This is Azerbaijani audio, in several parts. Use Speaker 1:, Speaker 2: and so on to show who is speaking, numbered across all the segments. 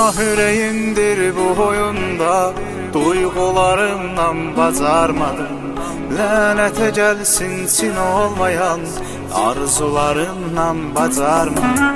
Speaker 1: Günah ürəyimdir bu oyunda, duyğularımdan bacarmadım. Lənətə gəlsin Çin olmayan arzularımdan bacarmadım.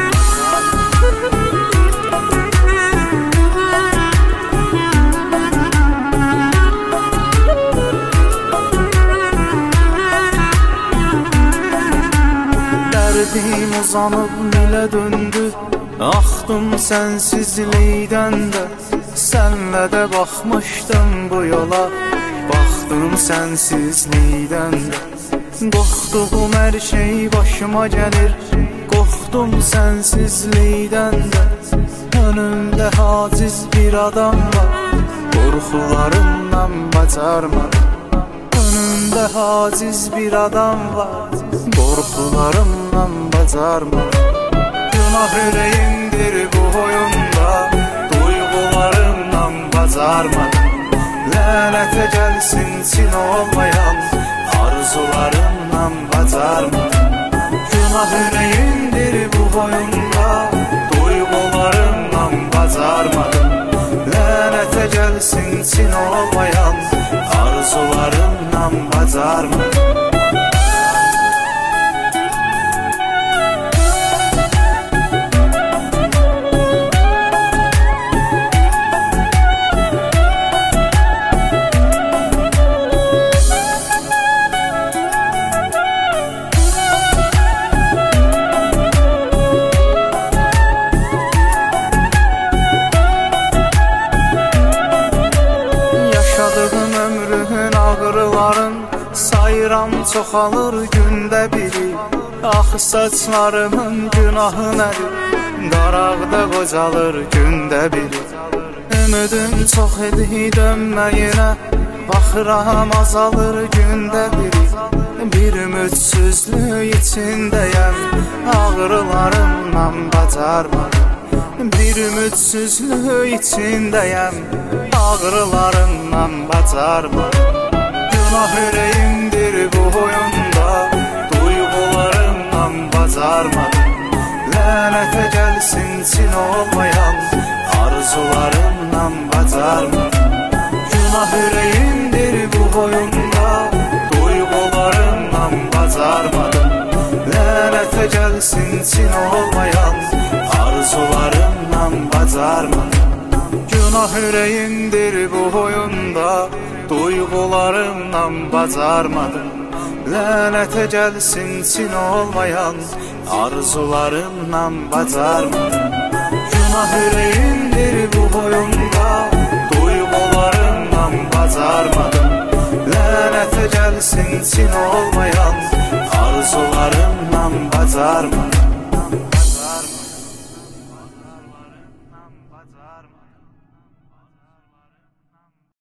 Speaker 1: Dərdim uzanıb milə döndü, axdım sənsizlikdən də. Sənlə də baxmışdım bu yola, baxdım sənsizlikdən də. Qorxduğum hər şey başıma gəlir, qorxdum sənsizlikdən də. Önümdə haciz bir adam var, qorxularımdan bacarmadım. Önümdə haciz bir adam var, qorxularımdan bacarmadım. Günah ürəyimdir bu oyunda, duyğularımdan bacarmadım. Lənətə gəlsin Çin olmayan arzularımdan bacarmadım. Günah ürəyimdir bu oyunda, duyğularımdan bacarmadım. Lənətə gəlsin Çin olmayan arzularımdan bacarmadım. Yaşadığım ömrümün ağrıların sayıram çoxalır gündə biri. Axı saçlarımın günahı nədir, daraqda qocalır gündə biri. Ümidim çox idi dönməyinə, baxıram azalır gündə biri. Bir ümidsizlik içindəyəm, ağrılarımdan bacarmadım. Bir ümidsizlik içindəyəm, ağrılarımdan bacarmadım. Günah ürəyimdir bu oyunda, duyğularımdan bacarmadım. Lənətə gəlsin Çin olmayan arzularımdan bacarmadım. Günah ürəyimdir bu oyunda, duyğularımdan bacarmadım. Lənətə gəlsin Çin olmayan arzularımdan bacarmadım. Günah ürəyimdir bu oyunda, duyğularımdan bacarmadım. Lənətə gəlsin Çin olmayan arzularımdan bacarmadım. Günah ürəyimdir bu oyunda, duyğularımdan bacarmadım. Lənətə gəlsin Çin olmayan arzularımdan bacarmadım.